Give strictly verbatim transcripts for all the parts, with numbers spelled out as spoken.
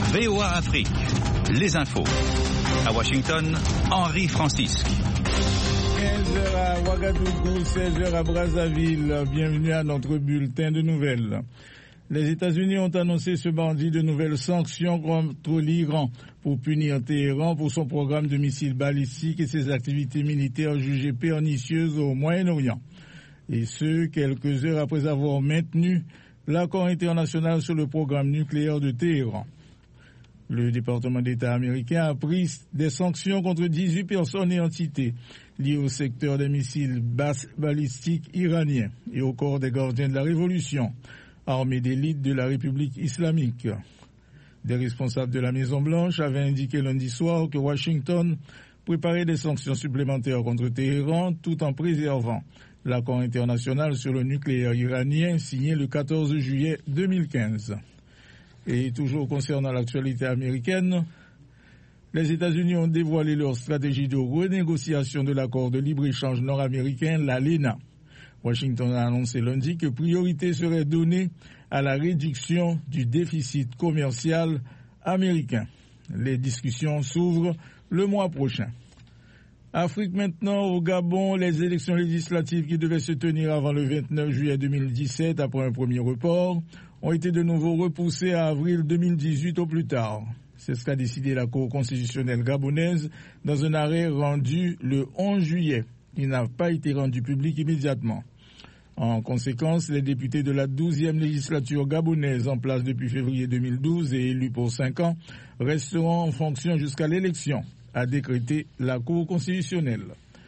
V O A Afrique, les infos. À Washington, Henri Francisque. quinze heures à Ouagadougou, seize heures à Brazzaville. Bienvenue à notre bulletin de nouvelles. Les États-Unis ont annoncé ce mardi de nouvelles sanctions contre l'Iran pour punir Téhéran pour son programme de missiles balistiques et ses activités militaires jugées pernicieuses au Moyen-Orient. Et ce, quelques heures après avoir maintenu l'accord international sur le programme nucléaire de Téhéran. Le département d'État américain a pris des sanctions contre dix-huit personnes et entités liées au secteur des missiles balistiques iraniens et au corps des gardiens de la Révolution, armée d'élite de la République islamique. Des responsables de la Maison-Blanche avaient indiqué lundi soir que Washington préparait des sanctions supplémentaires contre Téhéran tout en préservant l'accord international sur le nucléaire iranien signé le quatorze juillet deux mille quinze. Et toujours concernant l'actualité américaine, les États-Unis ont dévoilé leur stratégie de renégociation de l'accord de libre-échange nord-américain, l'A L E N A. Washington a annoncé lundi que priorité serait donnée à la réduction du déficit commercial américain. Les discussions s'ouvrent le mois prochain. Afrique maintenant, au Gabon, les élections législatives qui devaient se tenir avant le vingt-neuf juillet deux mille dix-sept après un premier report ont été de nouveau repoussées à avril deux mille dix-huit au plus tard. C'est ce qu'a décidé la Cour constitutionnelle gabonaise dans un arrêt rendu le onze juillet. Il n'a pas été rendu public immédiatement. En conséquence, les députés de la douzième législature gabonaise en place depuis février deux mille douze et élus pour cinq ans resteront en fonction jusqu'à l'élection, a décrété la Cour constitutionnelle.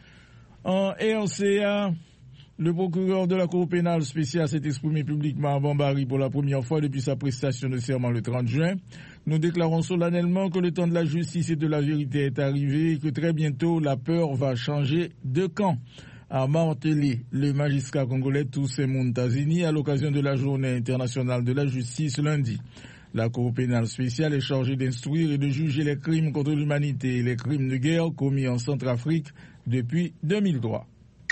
En R C A, le procureur de la Cour pénale spéciale s'est exprimé publiquement à Bambari pour la première fois depuis sa prestation de serment le trente juin. Nous déclarons solennellement que le temps de la justice et de la vérité est arrivé et que très bientôt la peur va changer de camp, a martelé le magistrat congolais Toussaint Muntazini à l'occasion de la journée internationale de la justice lundi. La Cour pénale spéciale est chargée d'instruire et de juger les crimes contre l'humanité et les crimes de guerre commis en Centrafrique depuis deux mille trois.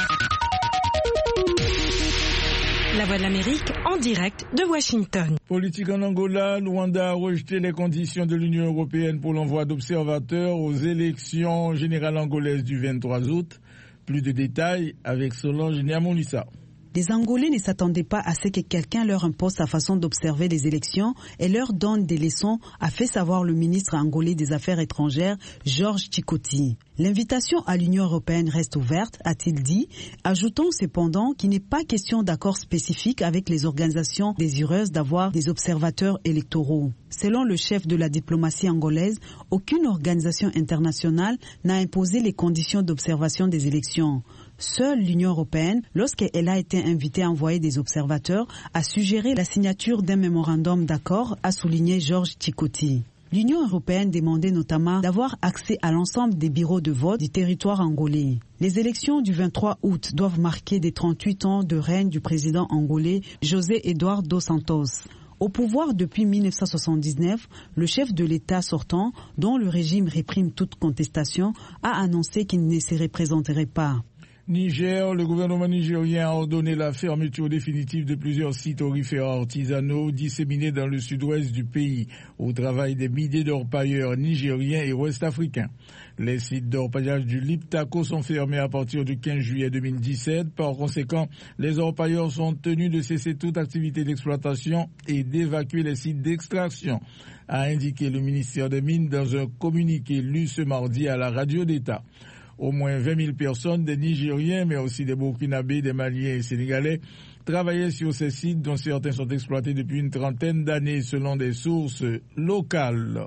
La Voix de l'Amérique en direct de Washington. Politique en Angola, Luanda a rejeté les conditions de l'Union européenne pour l'envoi d'observateurs aux élections générales angolaises du vingt-trois août. Plus de détails avec Solange Niamoulissa. Les Angolais ne s'attendaient pas à ce que quelqu'un leur impose sa façon d'observer les élections et leur donne des leçons, a fait savoir le ministre angolais des Affaires étrangères, Georges Chikoti. L'invitation à l'Union européenne reste ouverte, a-t-il dit, ajoutant cependant qu'il n'est pas question d'accord spécifique avec les organisations désireuses d'avoir des observateurs électoraux. Selon le chef de la diplomatie angolaise, aucune organisation internationale n'a imposé les conditions d'observation des élections. Seule l'Union européenne, lorsqu'elle a été invitée à envoyer des observateurs, a suggéré la signature d'un mémorandum d'accord, a souligné Georges Chikoti. L'Union européenne demandait notamment d'avoir accès à l'ensemble des bureaux de vote du territoire angolais. Les élections du vingt-trois août doivent marquer des trente-huit ans de règne du président angolais José Eduardo dos Santos. Au pouvoir depuis mille neuf cent soixante-dix-neuf, le chef de l'État sortant, dont le régime réprime toute contestation, a annoncé qu'il ne se représenterait pas. Niger, le gouvernement nigérien a ordonné la fermeture définitive de plusieurs sites aurifères artisanaux disséminés dans le sud-ouest du pays, au travail des milliers d'orpailleurs nigériens et ouest-africains. Les sites d'orpaillage du Liptako sont fermés à partir du quinze juillet deux mille dix-sept. Par conséquent, les orpailleurs sont tenus de cesser toute activité d'exploitation et d'évacuer les sites d'extraction, a indiqué le ministère des Mines dans un communiqué lu ce mardi à la radio d'État. Au moins vingt mille personnes, des Nigériens, mais aussi des Burkinabés, des Maliens et Sénégalais, travaillaient sur ces sites dont certains sont exploités depuis une trentaine d'années selon des sources locales.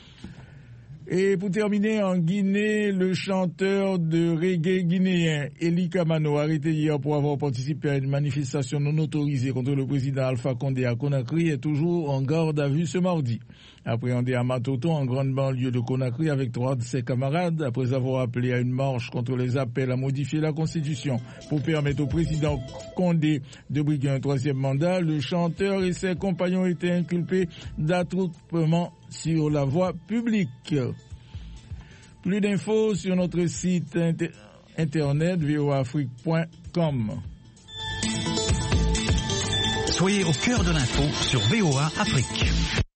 Et pour terminer, en Guinée, le chanteur de reggae guinéen Eli Kamano, arrêté hier pour avoir participé à une manifestation non autorisée contre le président Alpha Condé à Conakry, est toujours en garde à vue ce mardi. Appréhendé à Matoto, en grande banlieue de Conakry, avec trois de ses camarades, après avoir appelé à une marche contre les appels à modifier la Constitution pour permettre au président Condé de briguer un troisième mandat, le chanteur et ses compagnons étaient inculpés d'attroupement sur la voie publique. Plus d'infos sur notre site inter- internet v o a afrique point com. Soyez au cœur de l'info sur V O A Afrique.